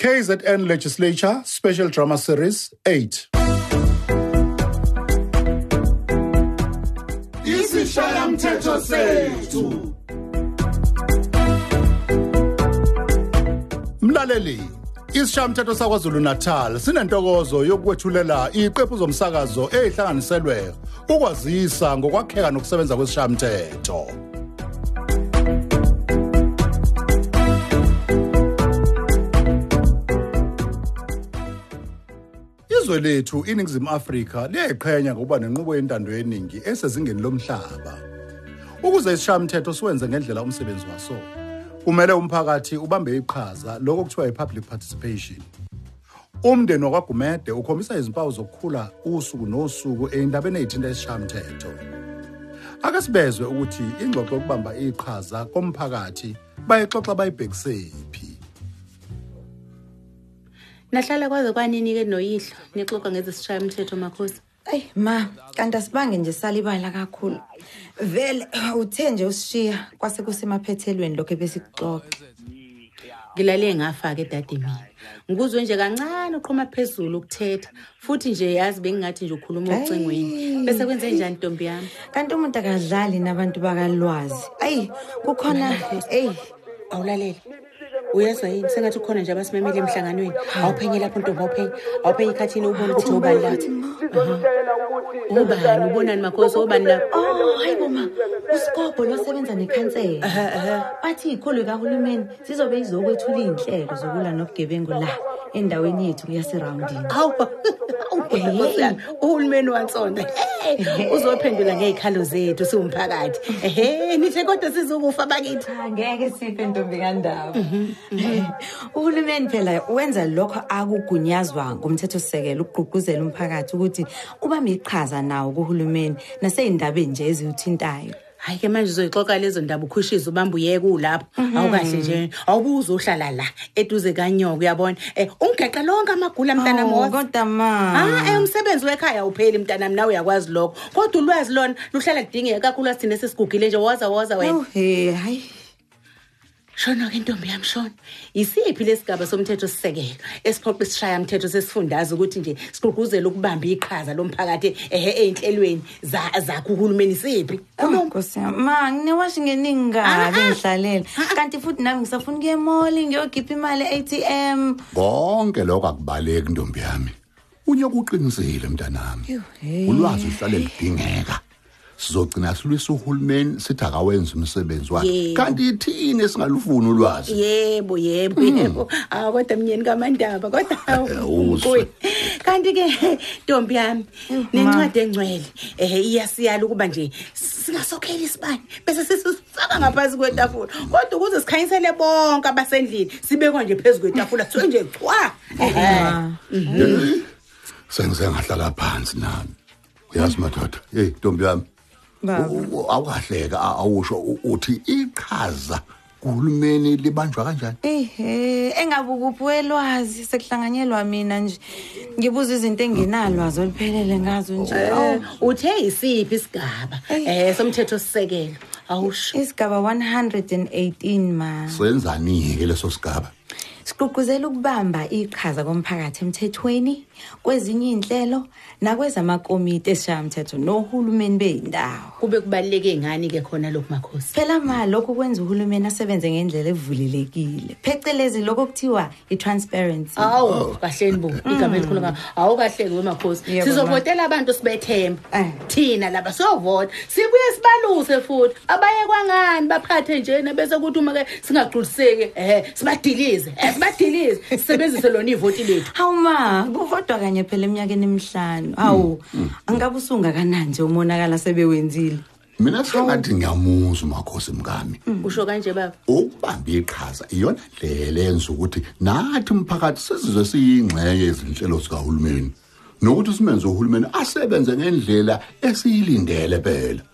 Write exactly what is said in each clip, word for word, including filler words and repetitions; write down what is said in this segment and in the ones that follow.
K Z N Legislature Special Drama Series eight. Isishayamthetho sethu. Mlaleli, Isishayamthetho saKwaZulu Natal sinentokozo yokwethulela iqephu zomsakazo ehlanganiselwe ukwazisa ngokwakheka nokusebenza kwesishayamthetho. Izwe lethu iNingizimu Afrika liyayiqhenya ngokuba nenqubo yentando yeningi esezingeni lomhlaba. Ukuze isishayamthetho siwenze ngendlela umsebenzi waso, kumele umphakathi ubambe iqhaza lokho kuthiwa i-public participation. Umndeni wakwaGumede ukhombisa izimpawu zokukhula usuku nosuku endabeni ezithinta isishayamthetho. Ake sibezwe ukuthi ingxoxo yokubamba iqhaza komphakathi bayixoxa bayibhekisephi. Nahlala kwaze kwanini ke noyihlo nixoxa ngezisishayamthetho makhosi. Ay ma, kanti asibange nje salibala kakhulu. Vele uthe nje usishiya kwase kusemaphethelweni lokho ebesikuxoxa. Ngilale ngafa ke dade mina. Ngikuzwe nje kancane uqhoma phezulu ukuthetha, futhi nje yazi bengingathi nje ukhuluma ocingweni. Bese kwenze njani Ntombi yami? Kanti umuntu akadlali nabantu bakalwazi. Ay, kukhona hey, awulalele. Uyezwa yini sengathi ukhona nje abasimemile emhlanganweni. Awuphenye lapho Ntombi, awuphenye. Awuphenye ikhathini ubone ukuthi ubani lapho. Ubani ubonani makhosi ubani lapho? Oh, hayibo ma. Usikopho losebenza nekhansela. Bathi ikholo kahulumeni sizobe izokwethula inhlelo zokulwa nobugebengu la endaweni yethu kuyaserounding. Awu. Uhulumeni wansonda. Uzophendula ngezikhalo zethu siwumphakathi. Ehhe, nithe kodwa sizokufa bakithi. Ngeke sife Ntombi kaNdaba. Uhulumeni phela wenza lokho akugunyazwa ngumthethosisekelo ukugqugquzela umphakathi ukuthi ubambe iqhaza nawo kuhulumeni naseyindabeni nje eziyuthintayo. Hayi ke manje uzoyixoxa lezo ndaba ukhushiza ubamba uyeke ulapho. Awukahle nje. Awubuza uhlala la eduze kanyoko uyabona. Eh ungeqa lonke amagula mntana mo. Kodwa ma. Ah, eh umsebenzi wekhaya upheli mntana mina uyakwazi lokho. Kodwa ulwazi lona luhlala kudingeka kakhulu asithine sesigugile nje waza waza wena. Oh hey, hayi. Shona ke Ntombi yami shona. Isiphi lesigaba somthetho sisekelo esiphoqa isishayamthetho sesifundaza ukuthi nje sigqugquzela ukubamba iqhaza lomphakathi ehe einhlelweni za zakho uhulumeni siphi? Nkosi ma nginewashi ngeningi ngabe ngihlalela. Kanti futhi nami ngisafuna ukuye mall ngiyogipha imali e-A T M. Konke lokho akubaleki Ntombi yami. Unyoka uqinisile mntanami. Ulwazi uhlale lidingeka. Sizogcina silwisa uhulumeni sithi akawenza umsebenzi wakhe kanti thina singalufuni ulwazi. Yebo yebo yebo. Ah kodwa mnyeni kaMandaba kodwa uyi. Kanti ke Ntombi yami nencwadi engcwele eh iyasiyala ukuba nje singasokhela isibani bese sisifaka ngaphansi kwetafula kodwa ukuze sikhanyisele bonke abasendlini sibekwa nje phezulu kwetafula siwe nje chwa. Eh. Sengize ngahlala phansi nami. Uyazi madoda. Hey Ntombi yami. Awukahleka awusho uthi iqhaza kuhulumeni libanjwa kanjani? Ehhe, engabukuphi welwazi sekuhlanganyelwa mina nje. Ngibuza izinto enginalwazi oluphelele ngazo nje. Uthe isiphi isigaba eh somthetho sisekelo? Awusho. Isigaba one hundred eighteen ma. Senzani ke leso sigaba? Sigqugquzela ukubamba iqhaza komphakathi emthethweni, kwezinye inhlelo nakwezamakomiti esishayamthetho nohulumeni beyindawo. Kube kubaleke ngani ke khona lokho makhosi? Phela ma lokho kwenza uhulumeni asebenze ngendlela evulelekile. Phecelezi lokho kuthiwa i-transparency. Awu, kahleni bo. Igama elikhulu ngaka. Awu kahleke wemakhosi. Sizovotela abantu sibethemba. Thina laba sovota. Sibuye sibaluse futhi. Abaye kwangani baphathe nje bese kuthi uma ke singagculiseke eh sibadilize. Sibadilize sisebenzise lona ivoti lethu. Hawu ma, kuvodwa kanye phela eminyakeni emihlanu. Hawu, angabe usunga kanani nje umonakala sebewenzile. Mina sengathi ngiyamuzwa makhosi mkami. Usho kanje baba? Ukubamba iqhaza iyona ndlela yenza ukuthi nathi umphakathi sizizwe siyingxenye yezinhlelo zikahulumeni. Nokuthi simenze uhulumeni asebenze ngendlela esiyilindele phela.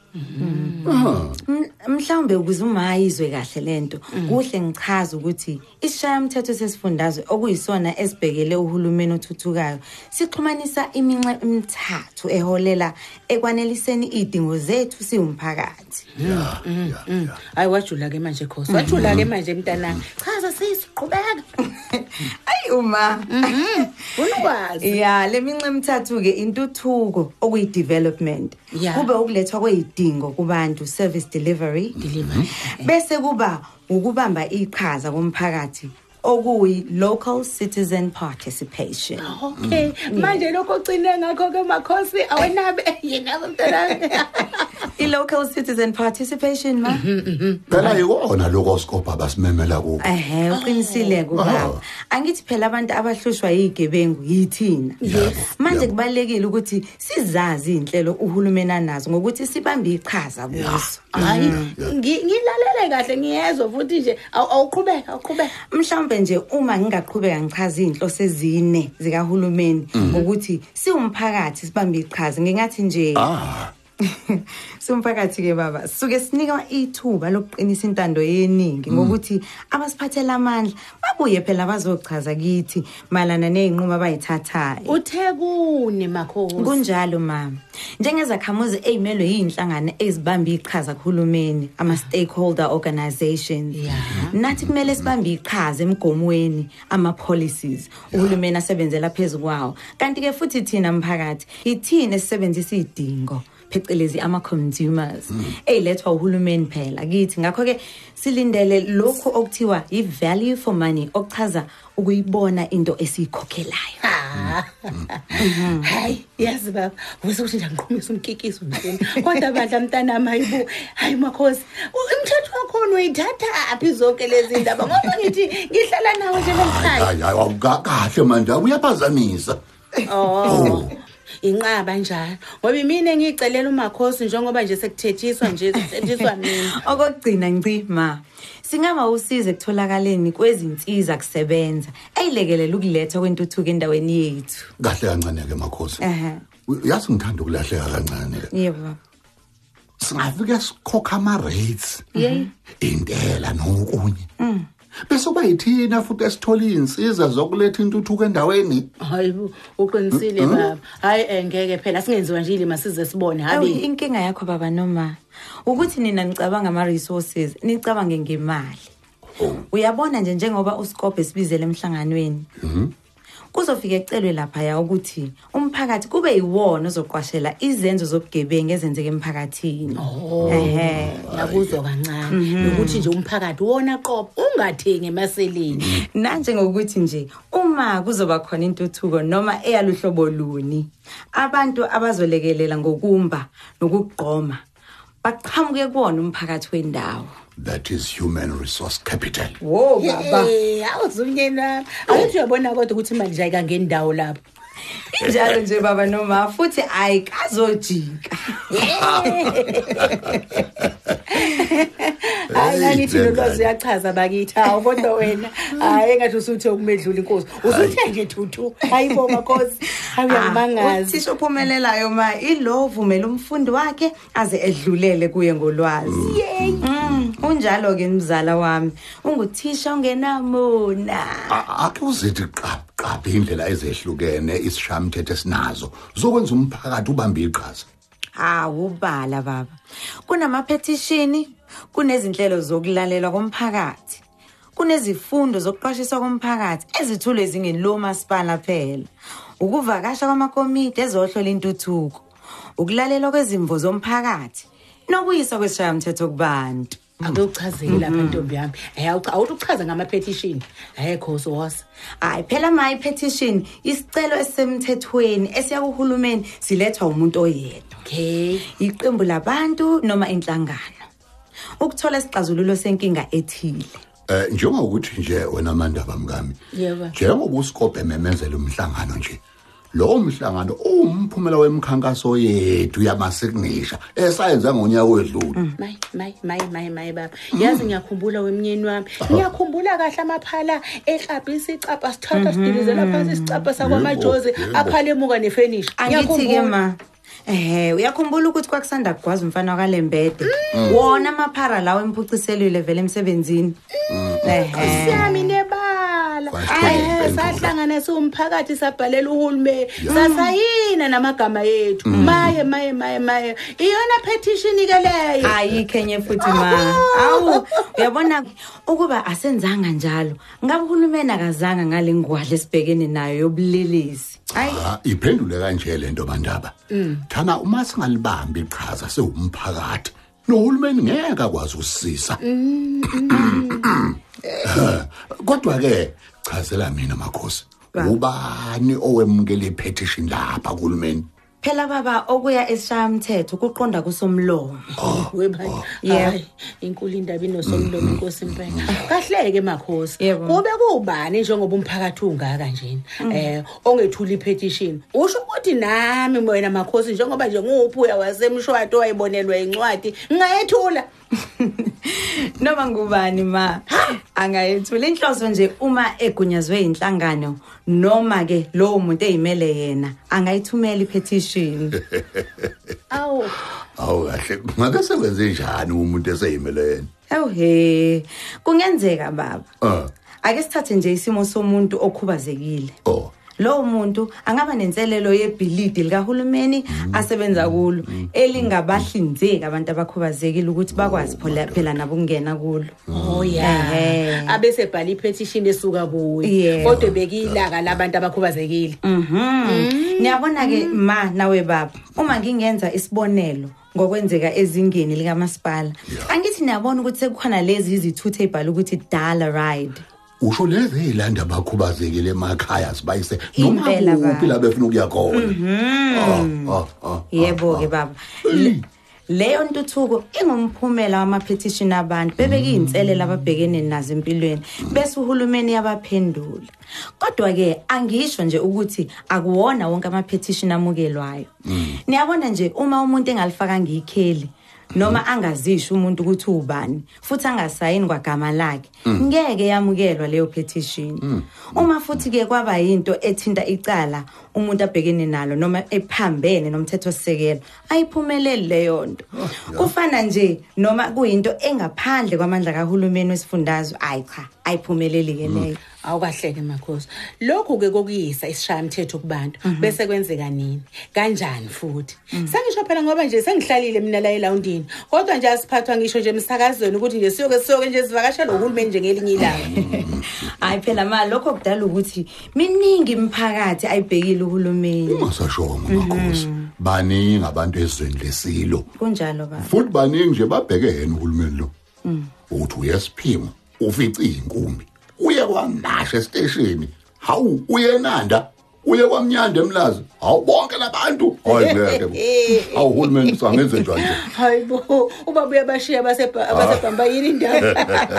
Mhlawumbe ukuze uma izwe kahle lento kuhle ngichaza ukuthi isishayamthetho sesifundazwe okuyisona esibhekele uhulumeni othuthukayo sixhumanisa iminxe emithathu eholela ekwaneliseni idingo zethu siwumphakathi. Yeah, yeah, yeah. Hayi wajula ke manje Khosi. Wajula ke manje mntanami. Chaza sisiqhubeka. Ayi uma. Unokwazi. Yeah, le minxe emithathu ke intuthuko okuyi development. Kube ukulethwa kwezidingo kubantu service delivery. Delivery. Bese kuba ukubamba iqhaza komphakathi okuyi local citizen participation. Okay, manje lokho cine ngakho ke makhosi awenabe yena mntanami. I local citizen participation ma. Phela yikona lokho scope abasimemela kubo. Ehhe, uqinisile kubaba. Angithi phela abantu abahlushwa yigebengu yithina. Manje kubalekile ukuthi sizazi inhlelo uhulumeni anazo ngokuthi sibambe iqhaza kuzo. Hayi, ngilalele kahle ngiyezwa futhi nje awuqhubeka, awuqhubeka. Mhlawumbe nje uma ngingaqhubeka ngichaza inhloso ezine zikahulumeni ukuthi siwumphakathi sibambe iqhaza ngingathi nje Ah. Sumphakathi ke baba suke sinika ithuba lokuqinisa intando yeningi ngokuthi abasiphathela amandla babuye phela bazochaza kithi malana nezinqumo abayithathayo. Uthekune makhosi. Kunjalo mama. Njengezakhamuzi ezimelwe yinhlangano ezibamba iqhaza kuhulumeni ama stakeholder organizations. Nathi kumele sibambe iqhaza emgomweni ama policies uhulumeni asebenzela phezulu kwawo. Kanti ke futhi thina mphakathi ithina esisebenzisa idingo phecelezi ama consumers eyilethwa uhulumeni phela kithi ngakho ke silindele lokho okuthiwa i value for money okuchaza ukuyibona into esiyikhokhelayo. Hayi yazi baba usuthi nje ngiqhumisa umkikiso nje kodwa badla mntanami hayibo hayi makhosi umthetho wakho uyithatha aphi zonke lezi ndaba ngoba ngithi ngihlala nawe nje lomkhaya. Hayi hayi awukahle manje uyaphazamisa. Oh inqaba njalo ngoba mina ngicelela umakhosi njengoba nje sekuthethiswa nje sethiswa mina. Okugcina nci ma singaba usize kutholakaleni kwezinsiza kusebenza eyilekelela ukuletha kwentuthuko endaweni yethu. Kahle kancane ke makhosi. Ehhe. Uyazi ngithanda ukulahleka kancane. Yebo. Singafika sikhokha ama rates. Yey. Intela nokunye. Bese bayithina futhi esithola insiza zokuletha intuthuko endaweni. Hayibo uqinisile baba. Hayi engeke phela singenziwa nje ilima size sibone habe. Inkinga yakho baba noma ukuthi nina nicabanga ama resources nicabange ngemali. Uyabona nje njengoba uScope esibizele emhlanganweni. Kuzofika ecelwe lapha ya ukuthi umphakathi kube yiwona ozoqwashela izenzo zobugebengu ezenzeke emphakathini. Ehhe yakuzwa kancane nokuthi nje umphakathi wona qobo ungathengi emaseleni. Nanje ngokuthi nje uma kuzoba khona intuthuko noma eyaluhlobo luni abantu abazolekelela ngokumba nokugqoma baqhamuke kuwona umphakathi wendawo. That is human resource capital. Wo baba. Eh awuzumnyena awuthi uyabona kodwa ukuthi imali nje ayikangeni indawo lapho. Njalo nje baba noma futhi ayikazojika. Hayi ngithi lokho uyachaza bakithi hawo kodwa wena hayi engathi usuthi ukumedlula inkosi usuthi nje thuthu hayibo makhosi awuyamangazi uthisha ophumelelayo ma ilo vumela umfundi wakhe aze edlulele kuye ngolwazi. Unjalo ke mzala wami unguthisha ungenamona. Ake uzithi qap qap indlela ezehlukene isishamthetho esinazo zokwenza umphakathi ubambe iqhaza. Hawu bala baba. Kunama petition, kunezinhlelo zokulalelwa komphakathi. Kunezifundo zokuqwashisa komphakathi ezithule ezingeni lo masipala phela. Ukuvakasha kwamakomiti ezohlola intuthuko. Ukulalelwa kwezimvo zomphakathi nokuyisa kwesishayamthetho kubantu. Akuchazeli lapha ntombi yami. Eh awuchaza ngama petition. Eh Khosi wasa. Hayi phela my petition isicelo esemthethweni esiya kuhulumeni silethwa umuntu oyedwa. Okay. Iqembu labantu noma inhlangano. Ukuthola isixazululo senkinga ethile. Eh njengokuthi nje wena Mandaba mkami. Yebo. Njengoba uScope ememezela umhlangano nje. Lo mhlangano umphumela wemkhankaso yethu yamasignature esayenza ngonyaka wedlule. Mayi mayi mayi mayi mayi baba. Yazi ngiyakhumbula wemnyeni wami. Ngiyakhumbula kahle amaphala ehlapha isicapha sithatha sidilizela phansi isicapha sakwamajozi aphale emuka nefurniture. Angithi ke ma Eh uyakhumbula ukuthi kwakusanda kugwaza umfana kaLembede wona amaphara lawo emphuciselwe vele emsebenzini. Eh siyami nebala hayi sahlangana somphakathi sabhalela uhulumeni sasayina namagama ethu maye maye maye maye iyona petition ke leyo ayikhenye futhi ma awu uyabona ukuba asenzanga njalo ngabe uhulumeni akazanga ngale ngwadle esibhekene nayo yobulelesi. Hayi iphendule kanje lento bandaba. Thana uma singalibambi iqhaza sewumphakathi nohulumeni ngeke akwazi usisiza. Kodwa ke chazela mina makhosi ubani owemukele ipetition lapha kuhulumeni? Phela baba okuya eshamthetho kuqonda kusomlomo. Weba hayi inkulu indaba inosomlomo inkosi impela. Kahleke makhosi kube kubani njengoba umphakathi ungaka nje eh ongethula ipetition usho ukuthi nami wena makhosi njengoba nje nguphuya wasemshwato wayibonelwa incwadi ngayethula. Noma ngubani ma angayethula inhloso nje uma egunyazwe inhlangano noma ke lo muntu eyimele yena angayithumela ipetition. Awu awu kahle ngake sekwenze njani umuntu eseyimele yena? Awu he kungenzeka baba. Ah ake sithathe nje isimo somuntu okhubazekile. Oh Lo muntu angaba nenselelo yebhilidi likahulumeni asebenza kulo elingabahlinzeki abantu abakhubazekile ukuthi bakwazi phela nabo ukungena kulo. Oh yeah. Abese bhala ipetition esuka kuwe. Kodwa bekilaka labantu abakhubazekile. Mhm. Niyabona ke ma nawe baba uma ngingenza isibonelo ngokwenzeka ezingeni likamasipala. Angithi niyabona ukuthi sekukhona lezi izithuthe ebhala ukuthi Dala Ride. Usho lezi izilanda abakhubazekile emakhaya sibayise noma kuphi la befuna ukuya khona. Ah ah. Yebo ke baba. Leyo ntuthuko ingumphumela wama petition abantu bebeke inselele ababhekene nazo empilweni bese uhulumeni yabaphendula. Kodwa ke angisho nje ukuthi akuwona wonke ama petition amukelwayo. Niyabona nje uma umuntu engalifakanga ikheli noma angazisho umuntu ukuthi ubani futhi angasayini kwagama lakhe ngeke yamukelwa leyo petition. Uma futhi ke kwaba into ethinta icala umuntu abhekene nalo noma ephambene nomthetho sisekelo ayiphumelele leyo nto. Kufana nje noma kuyinto engaphandle kwamandla kahulumeni wesifundazwe ayi cha ayiphumeleli ke leyo. Awukahleke makhosi lokhu ke kokuyisa isishaya umthetho kubantu bese kwenzeka nini kanjani futhi sengisho phela ngoba nje sengihlalile mina la eLoundini kodwa nje asiphathwa ngisho nje emsakazweni ukuthi nje siyoke siyoke nje sivakashela uhulumeni nje ngelinye ilanga. Hayi phela ma lokho kudala ukuthi miningi imphakathi ayibhekile uhulumeni. Ungasashongo makhosi baningi abantu ezweni lesilo. Kunjalo baba. Futhi baningi nje babheke yena uhulumeni lo. Uthi uyasiphimo ufica inkumbi uye kwamasha station hawu uyenanda uye kwamnyanda emlazi hawu bonke labantu hayi ngeke hawu uhulumeni sangenze njani nje hayibo ubaba uyabashiya abasebhamba yini indawo.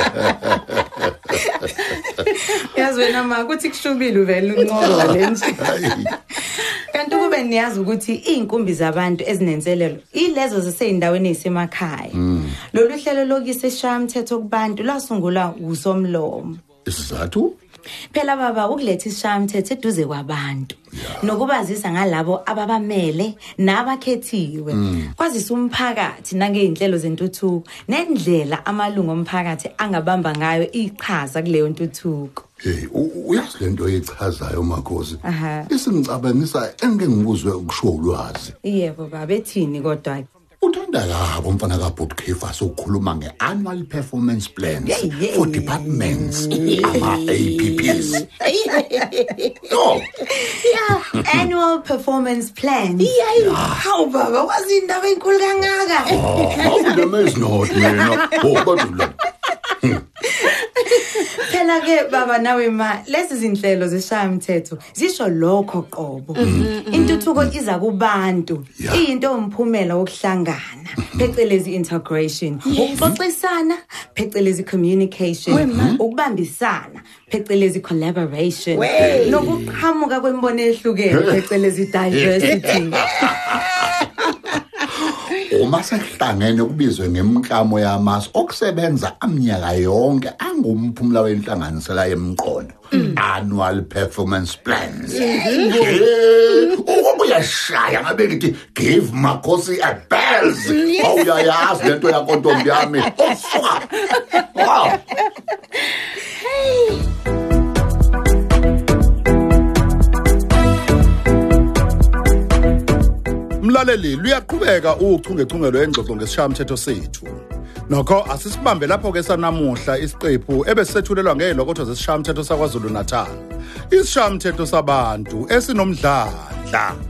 Yazi wena ma kuthi kushubile uvela unqobo lenje. Kanti kube niyazi ukuthi inkumbi zabantu ezinenselelo ilezo ziseyindaweni ezisemakhaya. Lolu hlelo lokise esishaya umthetho kubantu lasungulwa usomlomo. Isizathu phela baba ukuletha isishaya umthetho eduze kwabantu nokubazisa ngalabo ababamele nabakhethiwe kwazisa umphakathi nangeinhlelo zentuthuko nendlela amalungu omphakathi angabamba ngayo iqhaza kuleyo ntuthuko. Hey uyazi lento echazayo makhosi isingicabangisa engeke ngibuzwe ukusho ulwazi. Yebo baba ethini kodwa uthanda labo mfana kaBootkeefer sokukhuluma ngeannual performance plans for departments ama A P Ps. Oh yeah annual performance plans. Yeah how baba wazindaba enkulu kangaka. How the mess not mina oh badula. Phela ke baba nawe ma lezi zinhlelo zeshaya umthetho zisho lokho qobo. Intuthuko iza kubantu into umphumela wokuhlangana phecelezi integration ukuxoxisana phecelezi communication ukubambisana phecelezi collaboration nokuqhamuka kwembono ehlukene phecelezi diversity. uma sekuhlangene kubizwe ngemklamo yamasu okusebenza amnyaka yonke angumphumela wenhlanganisela yemqondo annual performance plans. Uma uyashaya ngabe ngithi give Makhosi a bells awuyayazi lento yakho ntombi yami ofuka. Wow. Mlaleli luyaqhubeka uchungechungelo engxoxo ngesishayamthetho sethu. Nokho asisibambe lapho ke sanamuhla isiqephu ebesethulelwa ngezilokotho zesishayamthetho saKwaZulu Natal. Isishayamthetho sabantu esinomdlandla.